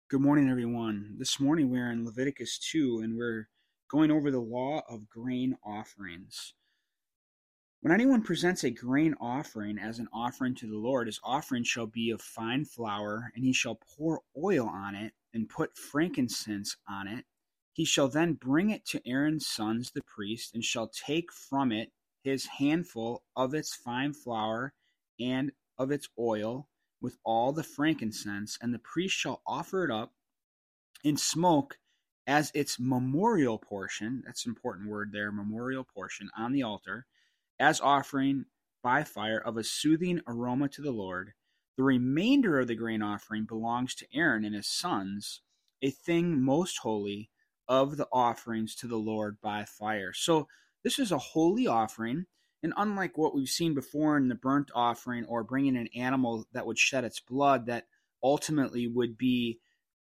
Good morning, everyone. This morning we're in Leviticus 2 and we're going over the law of grain offerings. When anyone presents a grain offering as an offering to the Lord, his offering shall be of fine flour, and he shall pour oil on it and put frankincense on it. He shall then bring it to Aaron's sons, the priest, and shall take from it his handful of its fine flour and of its oil with all the frankincense, and the priest shall offer it up in smoke as its memorial portion. That's an important word there, memorial portion on the altar, as offering by fire of a soothing aroma to the Lord. The remainder of the grain offering belongs to Aaron and his sons, a thing most holy of the offerings to the Lord by fire. So this is a holy offering, and unlike what we've seen before in the burnt offering or bringing an animal that would shed its blood, that ultimately would be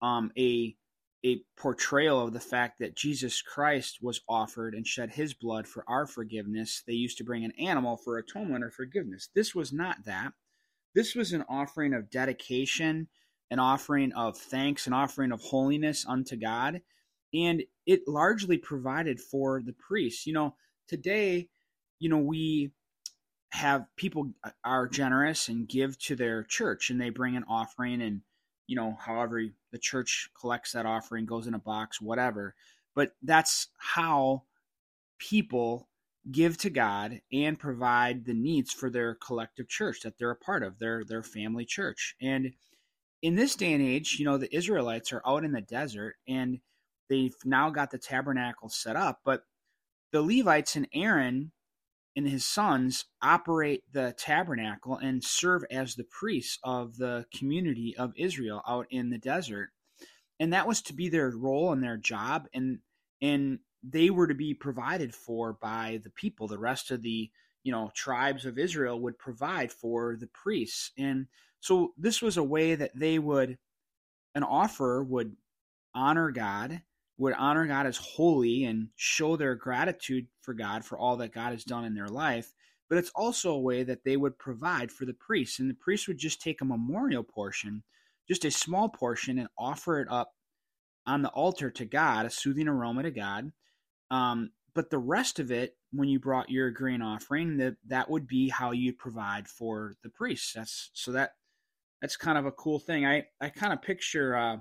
a portrayal of the fact that Jesus Christ was offered and shed his blood for our forgiveness. They used to bring an animal for atonement or forgiveness. This was not that. This was an offering of dedication, an offering of thanks, an offering of holiness unto God. And it largely provided for the priests. Today, we have people are generous and give to their church and they bring an offering, and however the church collects that offering, goes in a box, whatever. But that's how people give to God and provide the needs for their collective church that they're a part of, their family church. And in this day and age, the Israelites are out in the desert and they've now got the tabernacle set up, but the Levites and Aaron and his sons operate the tabernacle and serve as the priests of the community of Israel out in the desert. And that was to be their role and their job, and they were to be provided for by the people. The rest of the tribes of Israel would provide for the priests. And so this was a way that an offer honor God, would honor God as holy and show their gratitude for God for all that God has done in their life. But it's also a way that they would provide for the priests. And the priests would just take a memorial portion, just a small portion, and offer it up on the altar to God, a soothing aroma to God. But the rest of it, when you brought your grain offering, that would be how you'd provide for the priests. That's kind of a cool thing. I kind of picture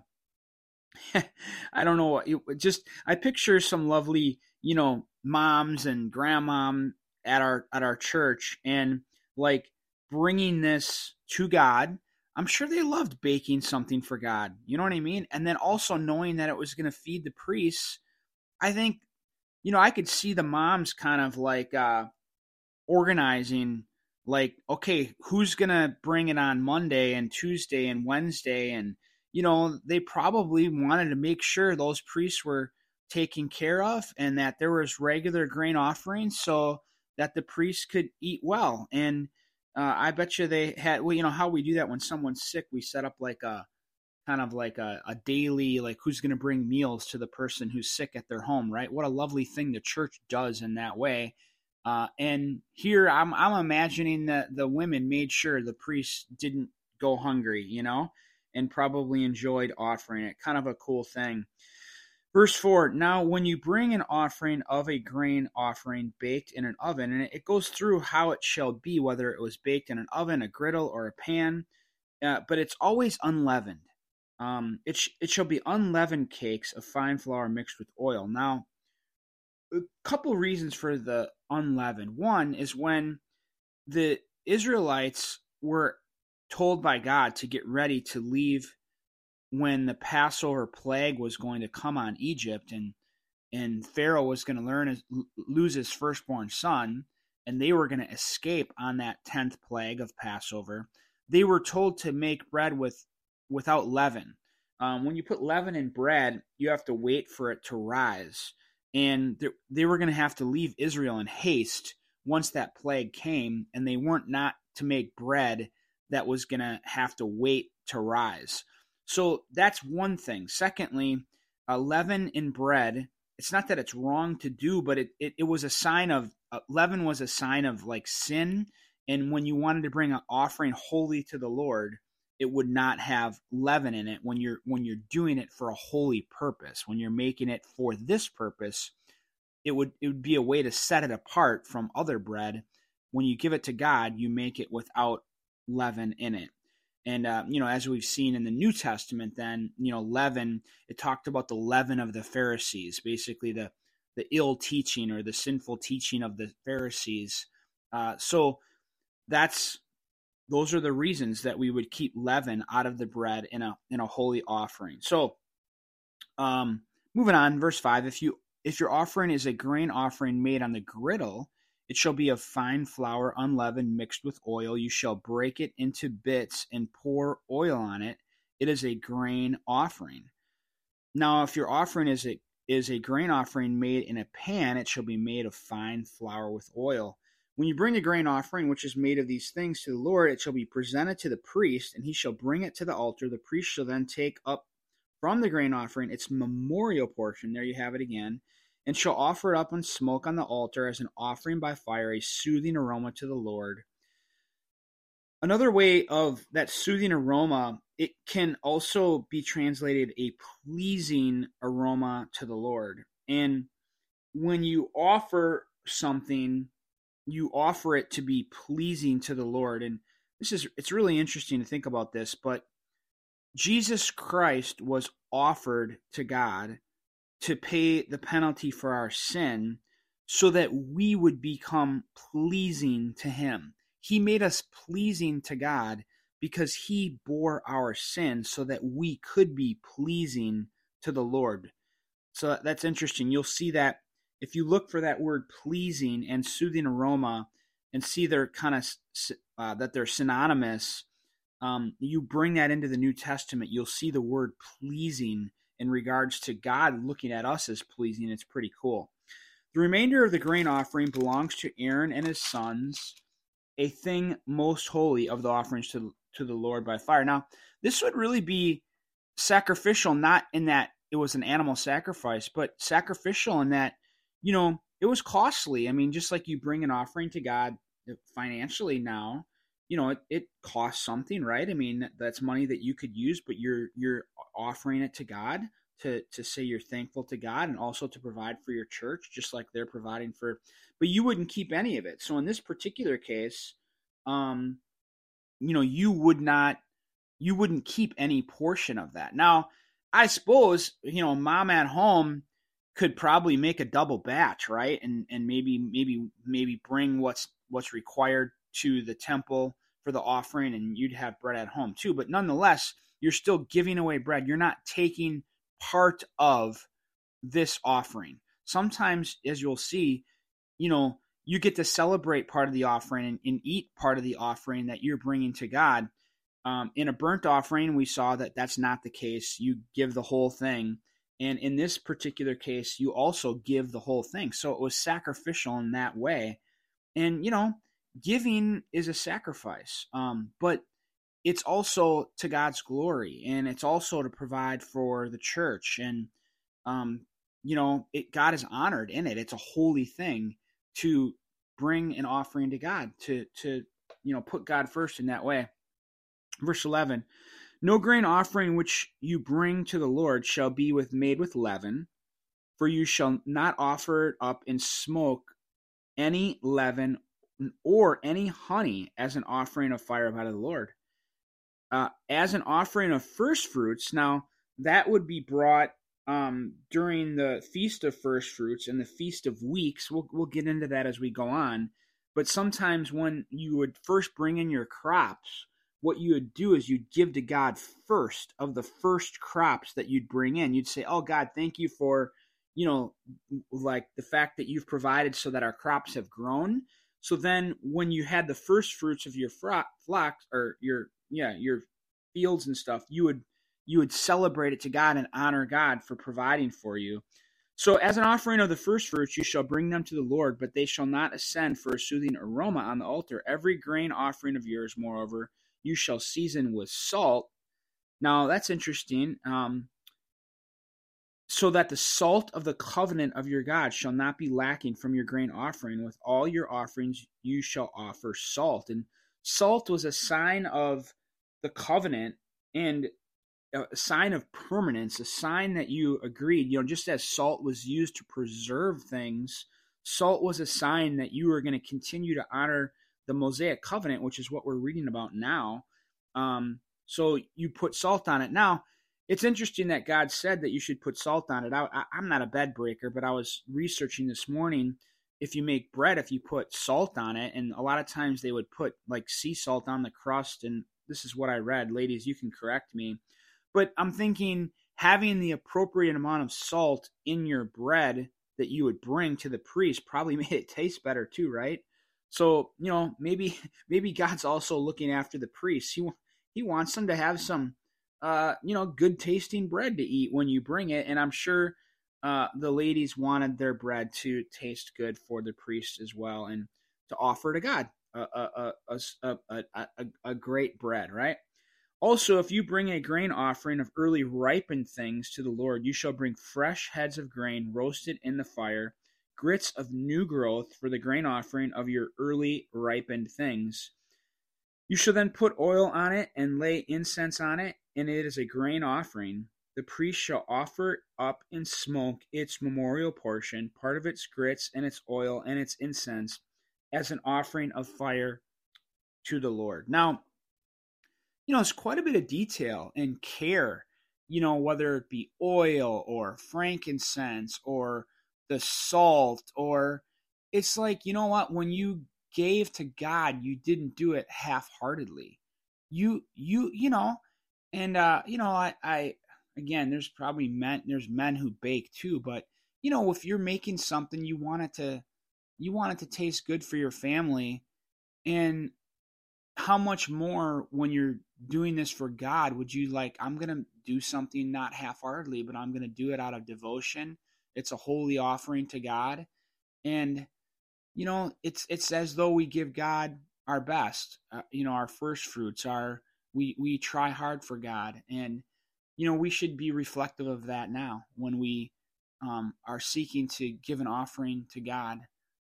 I don't know. I picture some lovely, moms and grandmom at our church, and like bringing this to God. I'm sure they loved baking something for God. You know what I mean? And then also knowing that it was going to feed the priests. I think, I could see the moms kind of like organizing, like, okay, who's going to bring it on Monday and Tuesday and Wednesday, and they probably wanted to make sure those priests were taken care of and that there was regular grain offerings so that the priests could eat well. And I bet you they had, well, how we do that when someone's sick, we set up like a kind of like a daily, like who's going to bring meals to the person who's sick at their home, right? What a lovely thing the church does in that way. And here I'm imagining that the women made sure the priests didn't go hungry, and probably enjoyed offering it. Kind of a cool thing. Verse 4, now when you bring an offering of a grain offering baked in an oven, and it goes through how it shall be, whether it was baked in an oven, a griddle, or a pan, but it's always unleavened. It shall be unleavened cakes of fine flour mixed with oil. Now, a couple reasons for the unleavened. One is when the Israelites were told by God to get ready to leave when the Passover plague was going to come on Egypt, and Pharaoh was going to lose his firstborn son, and they were going to escape on that 10th plague of Passover. They were told to make bread without leaven. When you put leaven in bread, you have to wait for it to rise. And they were going to have to leave Israel in haste once that plague came, and they weren't not to make bread that was going to have to wait to rise. So that's one thing. Secondly, leaven in bread, it's not that it's wrong to do, but it was a sign of, leaven was a sign of like sin. And when you wanted to bring an offering holy to the Lord, it would not have leaven in it when you're doing it for a holy purpose. When you're making it for this purpose, it would be a way to set it apart from other bread. When you give it to God, you make it without leaven in it. And, as we've seen in the New Testament, then, leaven, it talked about the leaven of the Pharisees, basically the ill teaching or the sinful teaching of the Pharisees. So those are the reasons that we would keep leaven out of the bread in a holy offering. So, moving on, verse 5, if your offering is a grain offering made on the griddle, it shall be of fine flour unleavened mixed with oil. You shall break it into bits and pour oil on it. It is a grain offering. Now, if your offering is a grain offering made in a pan, it shall be made of fine flour with oil. When you bring a grain offering, which is made of these things to the Lord, it shall be presented to the priest, and he shall bring it to the altar. The priest shall then take up from the grain offering its memorial portion, there you have it again, and shall offer it up in smoke on the altar as an offering by fire, a soothing aroma to the Lord. Another way of that soothing aroma, it can also be translated a pleasing aroma to the Lord. And when you offer something, you offer it to be pleasing to the Lord. And it's really interesting to think about this, but Jesus Christ was offered to God to pay the penalty for our sin so that we would become pleasing to him. He made us pleasing to God because he bore our sin so that we could be pleasing to the Lord. So that's interesting. You'll see that if you look for that word pleasing and soothing aroma and see they're kind of that they're synonymous, you bring that into the New Testament, you'll see the word pleasing in regards to God looking at us as pleasing. It's pretty cool. The remainder of the grain offering belongs to Aaron and his sons, a thing most holy of the offerings to the Lord by fire. Now, this would really be sacrificial, not in that it was an animal sacrifice, but sacrificial in that, it was costly. I mean, just like you bring an offering to God financially now, it costs something, right? I mean, that's money that you could use, but you're offering it to God to say you're thankful to God and also to provide for your church, just like they're providing for, but you wouldn't keep any of it. So in this particular case, you wouldn't keep any portion of that. Now, I suppose, mom at home could probably make a double batch, right? And maybe bring what's required to the temple for the offering, and you'd have bread at home too. But nonetheless, you're still giving away bread. You're not taking part of this offering. Sometimes, as you'll see, you get to celebrate part of the offering and eat part of the offering that you're bringing to God. In a burnt offering, we saw that that's not the case. You give the whole thing. And in this particular case, you also give the whole thing. So it was sacrificial in that way. And, giving is a sacrifice, but it's also to God's glory, and it's also to provide for the church. And, God is honored in it. It's a holy thing to bring an offering to God, to put God first in that way. Verse 11, no grain offering which you bring to the Lord shall be made with leaven, for you shall not offer it up in smoke any leaven or any honey as an offering of fire by the Lord. As an offering of first fruits, now that would be brought during the Feast of First Fruits and the Feast of Weeks. We'll get into that as we go on. But sometimes when you would first bring in your crops, what you would do is you'd give to God first of the first crops that you'd bring in. You'd say, oh, God, thank you for, like the fact that you've provided so that our crops have grown. So then when you had the first fruits of your flocks or your fields and stuff, you would celebrate it to God and honor God for providing for you. So as an offering of the first fruits, you shall bring them to the Lord, but they shall not ascend for a soothing aroma on the altar. Every grain offering of yours, moreover, you shall season with salt. Now that's interesting. So that the salt of the covenant of your God shall not be lacking from your grain offering. With all your offerings you shall offer salt. And salt was a sign of the covenant and a sign of permanence, a sign that you agreed, just as salt was used to preserve things, salt was a sign that you were going to continue to honor the Mosaic covenant, which is what we're reading about now. So you put salt on it. Now, it's interesting that God said that you should put salt on it. I'm not a bed breaker, but I was researching this morning. If you make bread, if you put salt on it, and a lot of times they would put like sea salt on the crust, and this is what I read. Ladies, you can correct me. But I'm thinking having the appropriate amount of salt in your bread that you would bring to the priest probably made it taste better too, right? So, maybe God's also looking after the priests. He wants them to have some good tasting bread to eat when you bring it, and I'm sure the ladies wanted their bread to taste good for the priest as well, and to offer to God a great bread, right? Also, if you bring a grain offering of early ripened things to the Lord, you shall bring fresh heads of grain roasted in the fire, grits of new growth for the grain offering of your early ripened things. You shall then put oil on it and lay incense on it, and it is a grain offering. The priest shall offer up in smoke its memorial portion, part of its grits and its oil and its incense, as an offering of fire to the Lord. Now, it's quite a bit of detail and care, whether it be oil or frankincense or the salt, or it's like, what, when you gave to God, you didn't do it half-heartedly. I again, there's probably men who bake too, but if you're making something, you want it to taste good for your family, and how much more when you're doing this for God would you like, I'm going to do something not half-heartedly, but I'm going to do it out of devotion. It's a holy offering to God. And, it's as though we give God our best, our first fruits, we try hard for God. And, we should be reflective of that now when we are seeking to give an offering to God.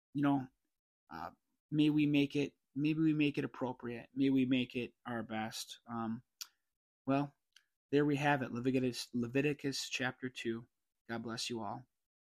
May we make it appropriate. May we make it our best. Well, there we have it. Leviticus chapter 2. God bless you all.